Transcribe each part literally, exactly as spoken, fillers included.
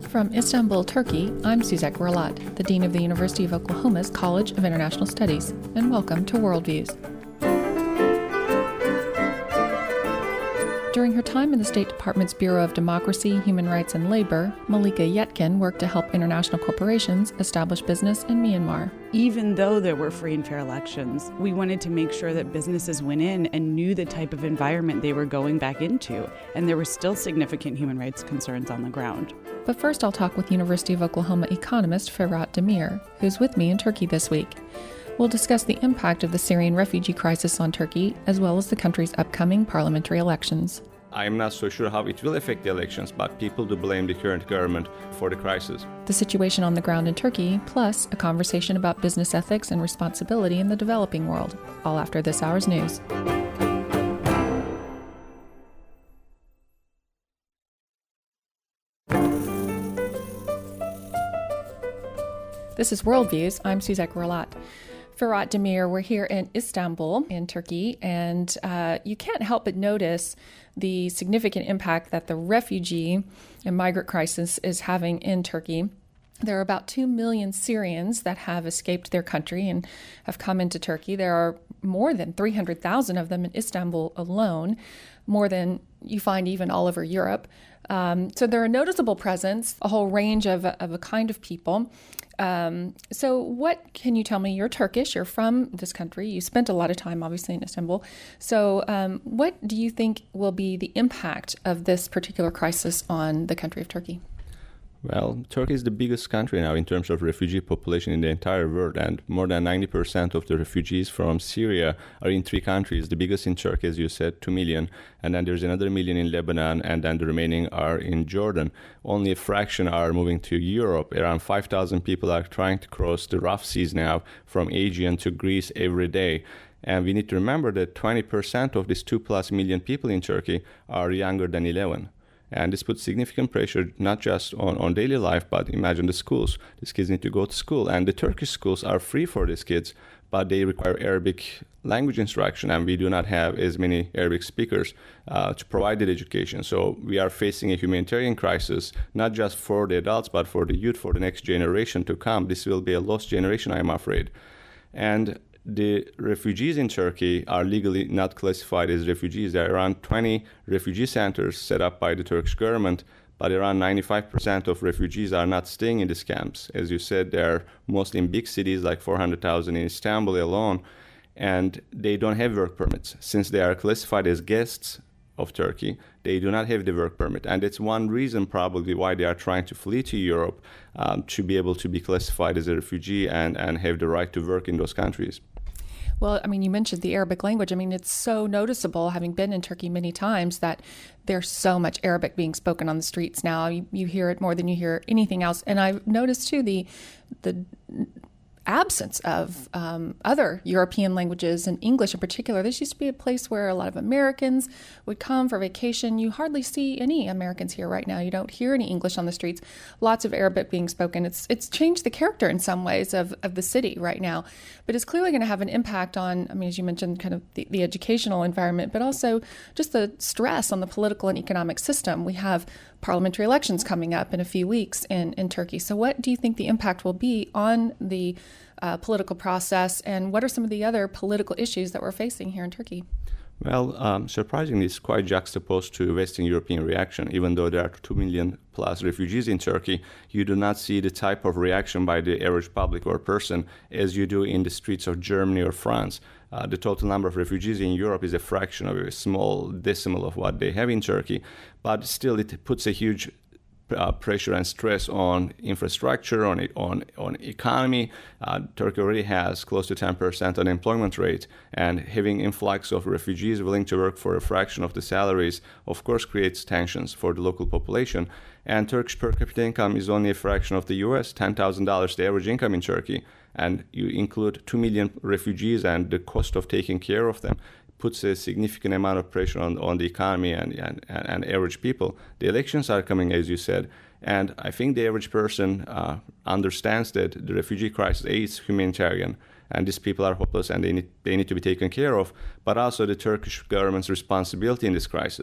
From Istanbul, Turkey, I'm Suzette Gurlat, the Dean of the University of Oklahoma's College of International Studies, and welcome to Worldviews. During her time in the State Department's Bureau of Democracy, Human Rights, and Labor, Malika Yetkin worked to help international corporations establish business in Myanmar. Even though there were free and fair elections, we wanted to make sure that businesses went in and knew the type of environment they were going back into, and there were still significant human rights concerns on the ground. But first I'll talk with University of Oklahoma economist Ferhat Demir, who's with me in Turkey this week. We'll discuss the impact of the Syrian refugee crisis on Turkey, as well as the country's upcoming parliamentary elections. I'm not so sure how it will affect the elections, but people do blame the current government for the crisis. The situation on the ground in Turkey, plus a conversation about business ethics and responsibility in the developing world, all after this hour's news. This is Worldviews. I'm Suzette Gurlat. Ferhat Demir, we're here in Istanbul in Turkey, and uh, you can't help but notice the significant impact that the refugee and migrant crisis is having in Turkey. There are about two million Syrians that have escaped their country and have come into Turkey. There are more than three hundred thousand of them in Istanbul alone, more than you find even all over Europe. Um, so they're a noticeable presence, a whole range of, of a kind of people. Um, so what can you tell me? You're Turkish, you're from this country, you spent a lot of time obviously in Istanbul. So um, what do you think will be the impact of this particular crisis on the country of Turkey? Well, Turkey is the biggest country now in terms of refugee population in the entire world, and more than ninety percent of the refugees from Syria are in three countries. The biggest in Turkey, as you said, two million, and then there's another million in Lebanon, and then the remaining are in Jordan. Only a fraction are moving to Europe. Around five thousand people are trying to cross the rough seas now from Aegean to Greece every day. And we need to remember that twenty percent of these two plus million people in Turkey are younger than eleven. And this puts significant pressure not just on, on daily life, but imagine the schools. These kids need to go to school. And the Turkish schools are free for these kids, but they require Arabic language instruction. And we do not have as many Arabic speakers uh, to provide that education. So we are facing a humanitarian crisis, not just for the adults, but for the youth, for the next generation to come. This will be a lost generation, I'm afraid. And the refugees in Turkey are legally not classified as refugees. There are around twenty refugee centers set up by the Turkish government, but around ninety-five percent of refugees are not staying in these camps. As you said, they're mostly in big cities, like four hundred thousand in Istanbul alone, and they don't have work permits. Since they are classified as guests of Turkey, they do not have the work permit. And it's one reason probably why they are trying to flee to Europe, um, to be able to be classified as a refugee and, and have the right to work in those countries. Well, I mean, you mentioned the Arabic language. I mean, it's so noticeable, having been in Turkey many times, that there's so much Arabic being spoken on the streets now. You, you hear it more than you hear anything else. And I've noticed, too, the the absence of um, other European languages, and English in particular. This used to be a place where a lot of Americans would come for vacation. You hardly see any Americans here right now. You don't hear any English on the streets. Lots of Arabic being spoken. It's it's changed the character in some ways of, of the city right now. But it's clearly going to have an impact on, I mean, as you mentioned, kind of the, the educational environment, but also just the stress on the political and economic system. We have parliamentary elections coming up in a few weeks in, in Turkey. So what do you think the impact will be on the uh, political process, and what are some of the other political issues that we're facing here in Turkey? Well, um, surprisingly, it's quite juxtaposed to Western European reaction. Even though there are two million plus refugees in Turkey, you do not see the type of reaction by the average public or person as you do in the streets of Germany or France. Uh, the total number of refugees in Europe is a fraction of a small decimal of what they have in Turkey, but still it puts a huge Uh, pressure and stress on infrastructure, on on on economy. Uh, Turkey already has close to ten percent unemployment rate, and having influx of refugees willing to work for a fraction of the salaries, of course, creates tensions for the local population. And Turkish per capita income is only a fraction of the U S, ten thousand dollars the average income in Turkey. And you include two million refugees and the cost of taking care of them puts a significant amount of pressure on, on the economy and, and, and average people. The elections are coming, as you said, and I think the average person uh, understands that the refugee crisis is humanitarian, and these people are hopeless and they need, they need to be taken care of, but also the Turkish government's responsibility in this crisis.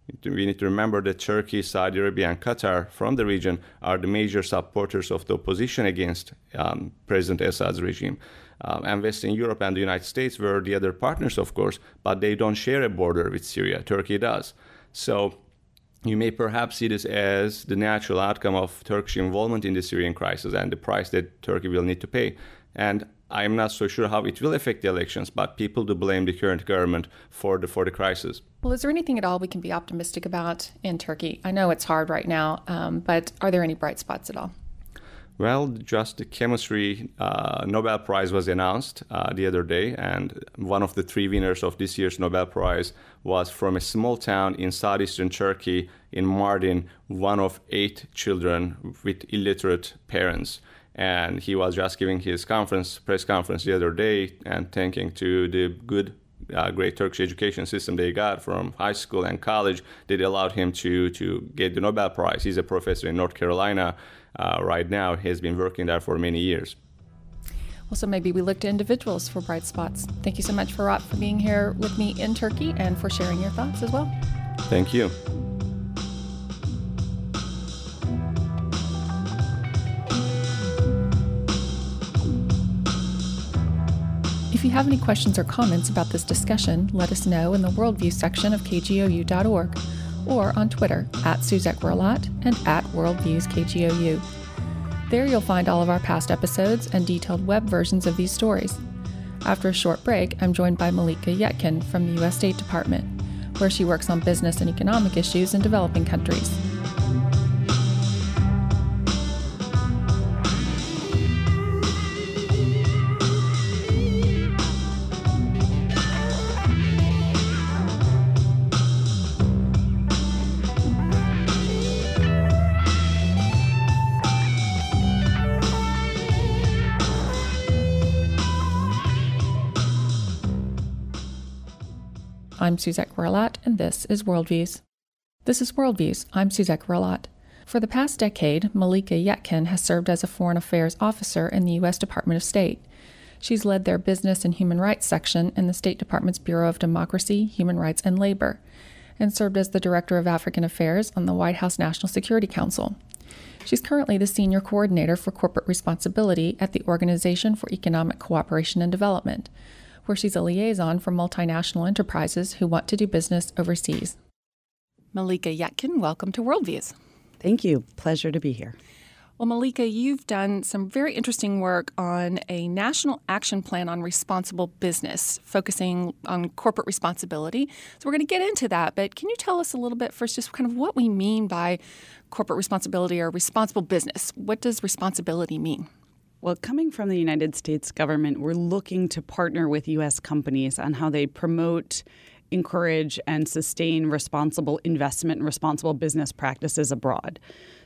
We need to remember that Turkey, Saudi Arabia, and Qatar from the region are the major supporters of the opposition against um, President Assad's regime. Um, and Western Europe and the United States were the other partners, of course, but they don't share a border with Syria. Turkey does. So you may perhaps see this as the natural outcome of Turkish involvement in the Syrian crisis and the price that Turkey will need to pay. And I'm not so sure how it will affect the elections, but people do blame the current government for the for the crisis. Well, is there anything at all we can be optimistic about in Turkey? I know it's hard right now, um, but are there any bright spots at all? Well, just the chemistry uh, Nobel Prize was announced uh, the other day, and one of the three winners of this year's Nobel Prize was from a small town in southeastern Turkey, in Mardin, one of eight children with illiterate parents. And he was just giving his conference, press conference the other day and thanking to the good, uh, great Turkish education system they got from high school and college that allowed him to, to get the Nobel Prize. He's a professor in North Carolina uh, right now. He has been working there for many years. Well, so maybe we look to individuals for bright spots. Thank you so much, Ferhat, for being here with me in Turkey and for sharing your thoughts as well. Thank you. If you have any questions or comments about this discussion, let us know in the Worldview section of K G O U dot org or on Twitter at Suzek Werlat and at Worldviews K G O U. There you'll find all of our past episodes and detailed web versions of these stories. After a short break, I'm joined by Malika Yetkin from the U S State Department, where she works on business and economic issues in developing countries. I'm Suzek Werlat, and this is Worldviews. This is Worldviews. I'm Suzek Werlat. For the past decade, Malika Yetkin has served as a foreign affairs officer in the U S Department of State. She's led their business and human rights section in the State Department's Bureau of Democracy, Human Rights, and Labor, and served as the Director of African Affairs on the White House National Security Council. She's currently the Senior Coordinator for Corporate Responsibility at the Organization for Economic Cooperation and Development, where she's a liaison for multinational enterprises who want to do business overseas. Malika Yetkin, welcome to Worldviews. Thank you. Pleasure to be here. Well, Malika, you've done some very interesting work on a national action plan on responsible business, focusing on corporate responsibility. So we're going to get into that, but can you tell us a little bit first just kind of what we mean by corporate responsibility or responsible business? What does responsibility mean? Well, coming from the United States government, we're looking to partner with U S companies on how they promote, encourage, and sustain responsible investment and responsible business practices abroad.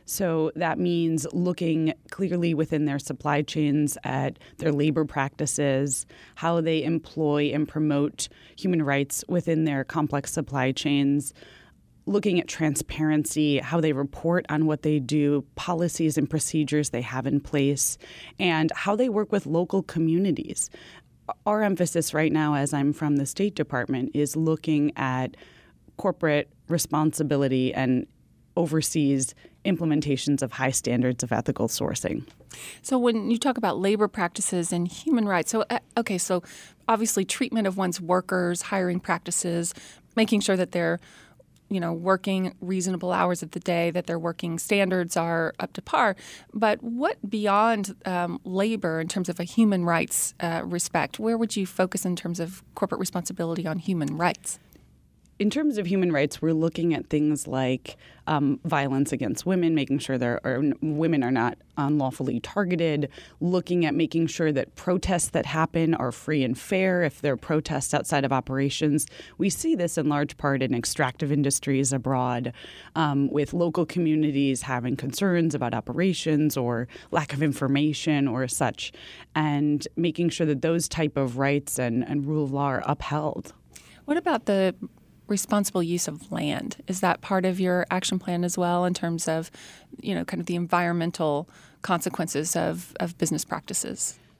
So that means looking clearly within their supply chains at their labor practices, how they employ and promote human rights within their complex supply chains, looking at transparency, how they report on what they do, policies and procedures they have in place, and how they work with local communities. Our emphasis right now, as I'm from the State Department, is looking at corporate responsibility and oversees implementations of high standards of ethical sourcing. So when you talk about labor practices and human rights, so uh, okay, so obviously treatment of one's workers, hiring practices, making sure that they're you know, working reasonable hours of the day, that their working standards are up to par. But what beyond um, labor in terms of a human rights uh, respect, where would you focus in terms of corporate responsibility on human rights? In terms of human rights, we're looking at things like um, violence against women, making sure there are, women are not unlawfully targeted, looking at making sure that protests that happen are free and fair if there are protests outside of operations. We see this in large part in extractive industries abroad, um, with local communities having concerns about operations or lack of information or such, and making sure that those type of rights and, and rule of law are upheld. What about the responsible use of land? Is that part of your action plan as well in terms of, you know, kind of the environmental consequences of, of business practices?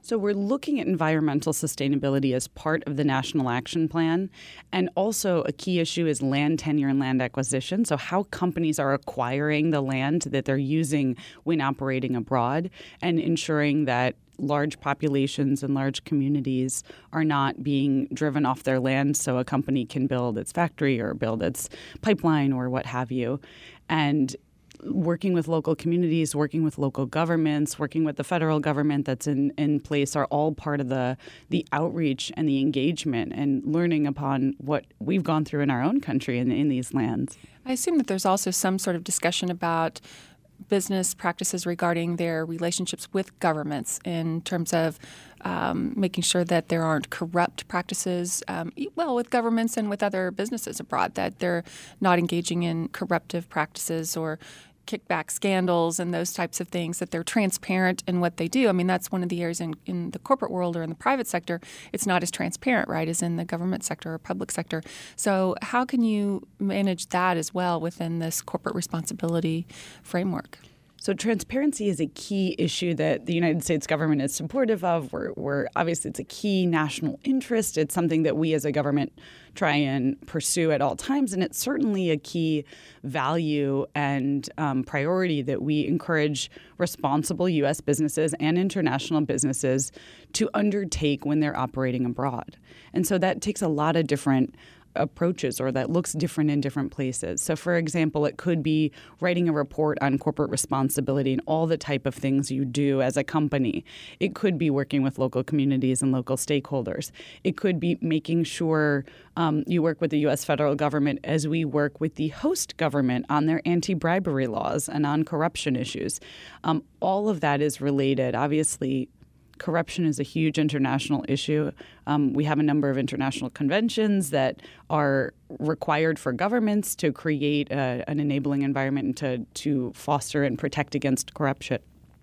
So we're looking at environmental sustainability as part of the National Action Plan. And also a key issue is land tenure and land acquisition. So how companies are acquiring the land that they're using when operating abroad and ensuring that large populations and large communities are not being driven off their land so a company can build its factory or build its pipeline or what have you. And working with local communities, working with local governments, working with the federal government that's in, in place are all part of the the outreach and the engagement and learning upon what we've gone through in our own country and in, in these lands. I assume that there's also some sort of discussion about business practices regarding their relationships with governments in terms of um, making sure that there aren't corrupt practices, um, well, with governments and with other businesses abroad, that they're not engaging in corruptive practices or kickback scandals and those types of things, that they're transparent in what they do. I mean, that's one of the areas in, in the corporate world or in the private sector, it's not as transparent, right, as in the government sector or public sector. So how can you manage that as well within this corporate responsibility framework? So transparency is a key issue that the United States government is supportive of. We're, we're obviously, it's a key national interest. It's something that we as a government try and pursue at all times. And it's certainly a key value and um, priority that we encourage responsible U S businesses and international businesses to undertake when they're operating abroad. And so that takes a lot of different approaches, or that looks different in different places. So, for example, it could be writing a report on corporate responsibility and all the type of things you do as a company. It could be working with local communities and local stakeholders. It could be making sure um, you work with the U S federal government as we work with the host government on their anti-bribery laws and on corruption issues. Um, all of that is related. Obviously, corruption is a huge international issue. Um, we have a number of international conventions that are required for governments to create a, an enabling environment and to, to foster and protect against corruption.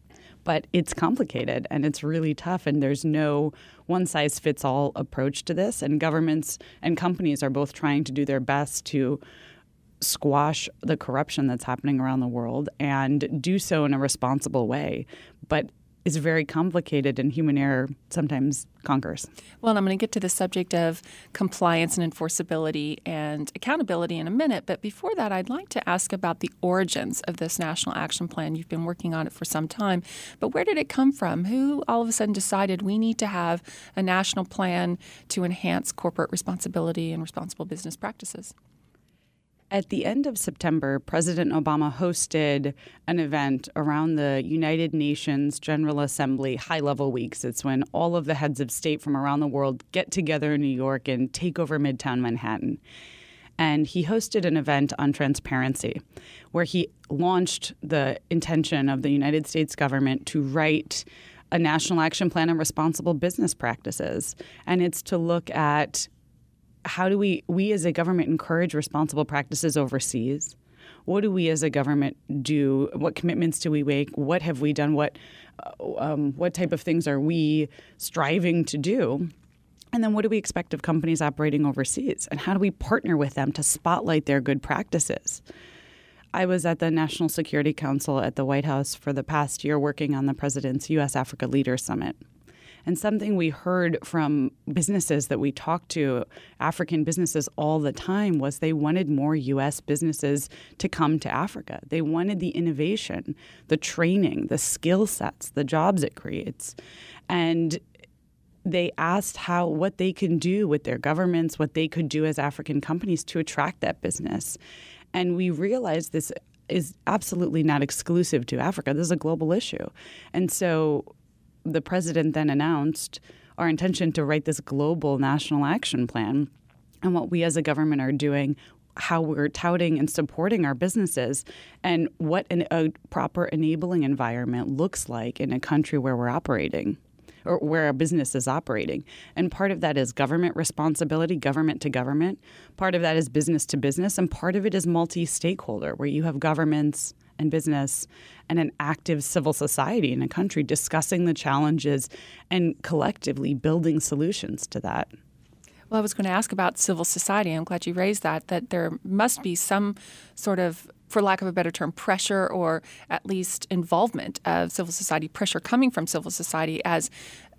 But it's complicated and it's really tough, and there's no one-size-fits-all approach to this. And governments and companies are both trying to do their best to squash the corruption that's happening around the world and do so in a responsible way. But is very complicated, and human error sometimes conquers. Well, I'm going to get to the subject of compliance and enforceability and accountability in a minute. But before that, I'd like to ask about the origins of this National Action Plan. You've been working on it for some time. But where did it come from? Who all of a sudden decided we need to have a national plan to enhance corporate responsibility and responsible business practices? At the end of September, President Obama hosted an event around the United Nations General Assembly High-Level Weeks. It's when all of the heads of state from around the world get together in New York and take over Midtown Manhattan. And he hosted an event on transparency where he launched the intention of the United States government to write a national action plan on responsible business practices. And it's to look at how do we, we as a government encourage responsible practices overseas? What do we as a government do? What commitments do we make? What have we done? What, um, what type of things are we striving to do? And then what do we expect of companies operating overseas? And how do we partner with them to spotlight their good practices? I was at the National Security Council at the White House for the past year working on the President's U S Africa Leaders Summit. And something we heard from businesses that we talked to, African businesses all the time, was they wanted more U S businesses to come to Africa. They wanted the innovation, the training, the skill sets, the jobs it creates. And they asked how what they can do with their governments, what they could do as African companies to attract that business. And we realized this is absolutely not exclusive to Africa. This is a global issue. And so the president then announced our intention to write this global national action plan, and what we as a government are doing, how we're touting and supporting our businesses, and what an, a proper enabling environment looks like in a country where we're operating or where a business is operating. And part of that is government responsibility, government to government. Part of that is business to business, and part of it is multi-stakeholder, where you have governments and business and an active civil society in a country discussing the challenges and collectively building solutions to that. Well, I was going to ask about civil society. I'm glad you raised that, that there must be some sort of, for lack of a better term, pressure or at least involvement of civil society, pressure coming from civil society as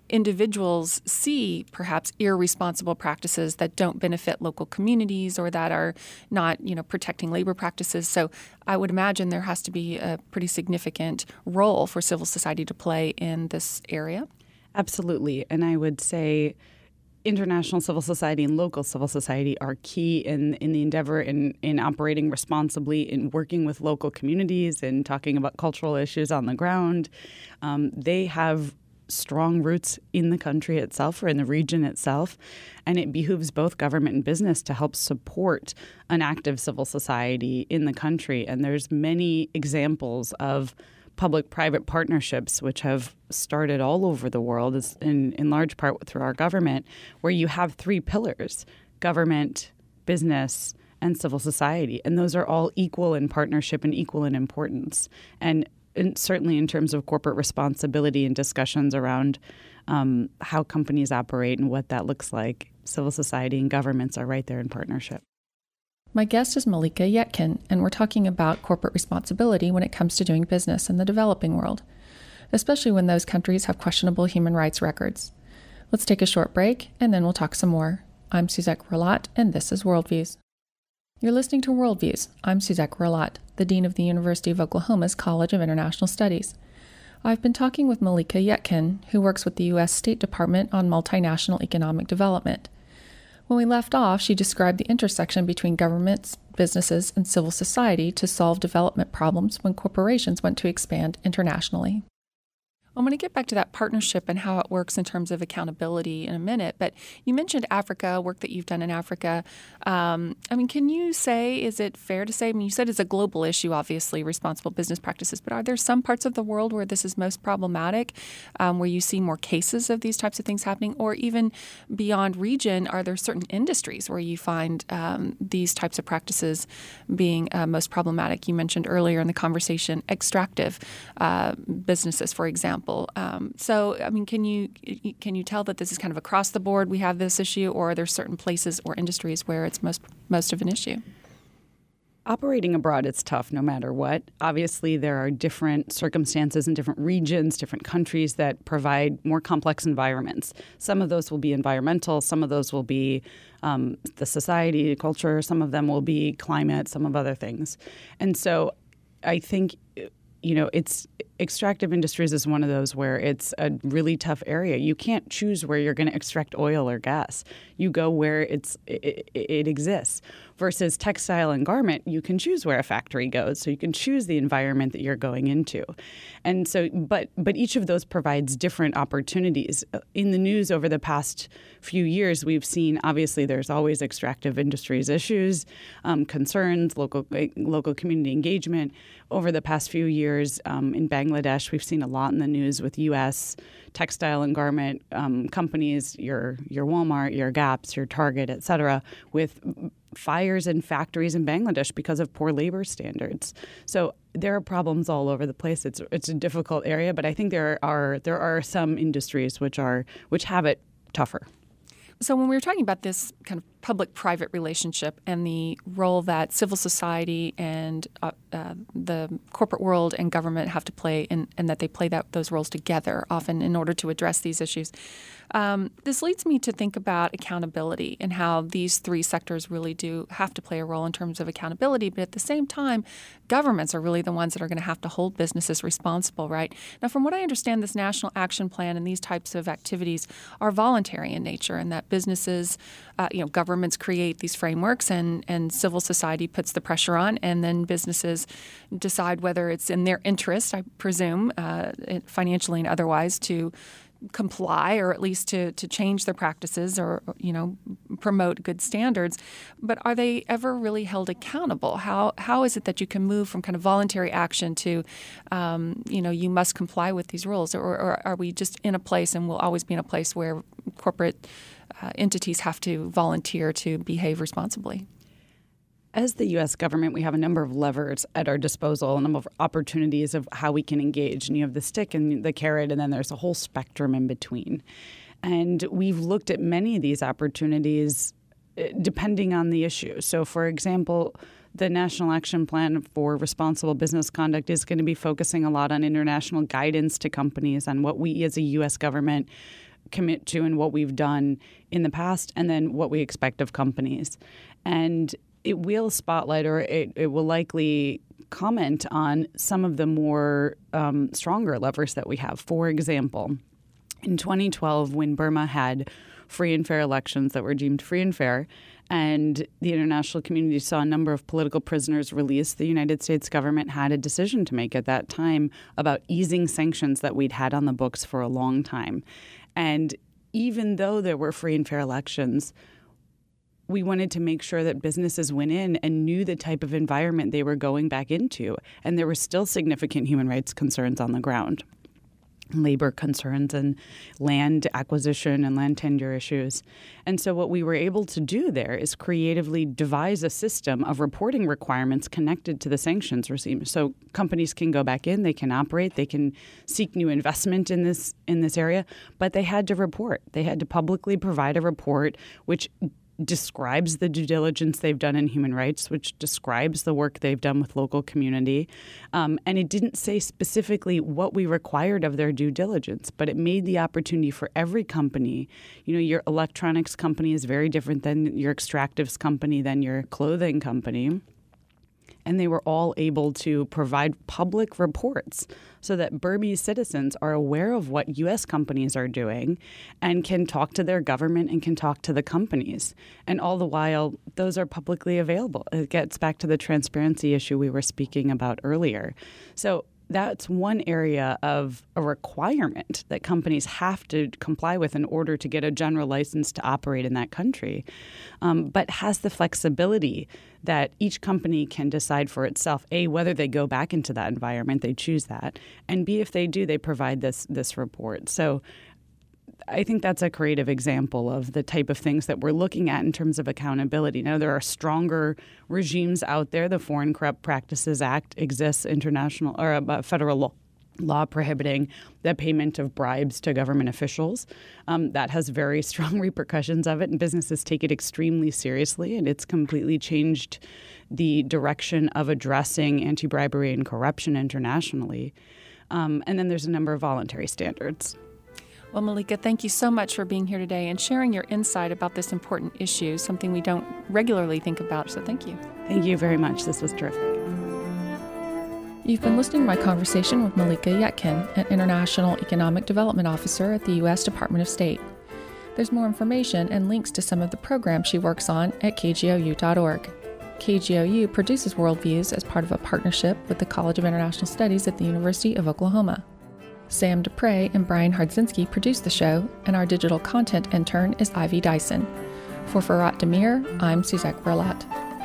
individuals see perhaps irresponsible practices that don't benefit local communities or that are not, you know, protecting labor practices. So I would imagine there has to be a pretty significant role for civil society to play in this area. Absolutely. And I would say international civil society and local civil society are key in, in the endeavor in, in operating responsibly, in working with local communities and talking about cultural issues on the ground. Um, they have strong roots in the country itself or in the region itself, and it behooves both government and business to help support an active civil society in the country. And there's many examples of public-private partnerships, which have started all over the world, in, in large part through our government, where you have three pillars: government, business, and civil society. And those are all equal in partnership and equal in importance. And, and certainly in terms of corporate responsibility and discussions around um, how companies operate and what that looks like, civil society and governments are right there in partnership. My guest is Malika Yetkin, and we're talking about corporate responsibility when it comes to doing business in the developing world, especially when those countries have questionable human rights records. Let's take a short break, and then we'll talk some more. I'm Suzette Gurlat, and this is Worldviews. You're listening to Worldviews. I'm Suzette Gurlat, the Dean of the University of Oklahoma's College of International Studies. I've been talking with Malika Yetkin, who works with the U S State Department on multinational economic development. When we left off, she described the intersection between governments, businesses, and civil society to solve development problems when corporations want to expand internationally. I'm going to get back to that partnership and how it works in terms of accountability in a minute. But you mentioned Africa, work that you've done in Africa. Um, I mean, can you say, is it fair to say, I mean, you said it's a global issue, obviously, responsible business practices, but are there some parts of the world where this is most problematic, um, where you see more cases of these types of things happening? Or even beyond region, are there certain industries where you find um, these types of practices being uh, most problematic? You mentioned earlier in the conversation extractive uh, businesses, for example. Um, so, I mean, can you can you tell that this is kind of across the board we have this issue, or are there certain places or industries where it's most most of an issue? Operating abroad, it's tough no matter what. Obviously, there are different circumstances in different regions, different countries that provide more complex environments. Some of those will be environmental. Some of those will be um, the society, culture. Some of them will be climate, some of other things. And so I think, you know, it's extractive industries is one of those where it's a really tough area. You can't choose where you're going to extract oil or gas. You go where it's it, it exists. Versus textile and garment, you can choose where a factory goes. So you can choose the environment that you're going into. And so, but but each of those provides different opportunities. In the news over the past few years, we've seen, obviously, there's always extractive industries issues, um, concerns, local local community engagement. Over the past few years um, in Bangladesh, we've seen a lot in the news with U S textile and garment um, companies, your your Walmart, your Gaps, your Target, et cetera, with fires in factories in Bangladesh because of poor labor standards. So there are problems all over the place. It's it's a difficult area, but I think there are there are some industries which are which have it tougher. So when we were talking about this kind of public-private relationship and the role that civil society and uh, uh, the corporate world and government have to play, and, and that they play that those roles together often in order to address these issues, um, this leads me to think about accountability and how these three sectors really do have to play a role in terms of accountability. But at the same time, governments are really the ones that are going to have to hold businesses responsible, right? Now, from what I understand, this National Action Plan and these types of activities are voluntary in nature, and that businesses, uh, you know, governments create these frameworks and, and civil society puts the pressure on, and then businesses decide whether it's in their interest, I presume, uh, financially and otherwise, to comply or at least to, to change their practices or, you know, promote good standards. But are they ever really held accountable? How how is it that you can move from kind of voluntary action to, um, you know, you must comply with these rules? Or, or are we just in a place, and we'll always be in a place where corporate uh, entities have to volunteer to behave responsibly? As the U S government, we have a number of levers at our disposal, a number of opportunities of how we can engage. And you have the stick and the carrot, and then there's a whole spectrum in between. And we've looked at many of these opportunities depending on the issue. So, for example, the National Action Plan for Responsible Business Conduct is going to be focusing a lot on international guidance to companies on what we as a U S government commit to and what we've done in the past, and then what we expect of companies. And it will spotlight, or it, it will likely comment on some of the more um, stronger levers that we have. For example, in twenty twelve, when Burma had free and fair elections that were deemed free and fair, and the international community saw a number of political prisoners released, the United States government had a decision to make at that time about easing sanctions that we'd had on the books for a long time. And even though there were free and fair elections, we wanted to make sure that businesses went in and knew the type of environment they were going back into. And there were still significant human rights concerns on the ground. Labor concerns and land acquisition and land tenure issues. And so what we were able to do there is creatively devise a system of reporting requirements connected to the sanctions regime. So companies can go back in, they can operate, they can seek new investment in this in this area, but they had to report. They had to publicly provide a report which describes the due diligence they've done in human rights, which describes the work they've done with local community. Um, and it didn't say specifically what we required of their due diligence, but it made the opportunity for every company. You know, your electronics company is very different than your extractives company, than your clothing company. And they were all able to provide public reports so that Burmese citizens are aware of what U S companies are doing and can talk to their government and can talk to the companies. And all the while, those are publicly available. It gets back to the transparency issue we were speaking about earlier. So that's one area of a requirement that companies have to comply with in order to get a general license to operate in that country, um, but has the flexibility that each company can decide for itself, A, whether they go back into that environment, they choose that, and B, if they do, they provide this this report. So I think that's a creative example of the type of things that we're looking at in terms of accountability. Now, there are stronger regimes out there. The Foreign Corrupt Practices Act exists, international or uh, federal law. law prohibiting the payment of bribes to government officials. Um, that has very strong repercussions of it, and businesses take it extremely seriously, and it's completely changed the direction of addressing anti-bribery and corruption internationally. Um, and then there's a number of voluntary standards. Well, Malika, thank you so much for being here today and sharing your insight about this important issue, something we don't regularly think about, so thank you. Thank you very much. This was terrific. You've been listening to my conversation with Malika Yetkin, an International Economic Development Officer at the U S Department of State. There's more information and links to some of the programs she works on at K G O U dot org. K G O U produces Worldviews as part of a partnership with the College of International Studies at the University of Oklahoma. Sam Dupre and Brian Hardzinski produce the show, and our digital content intern is Ivy Dyson. For Farhat Demir, I'm Suzette Berlat.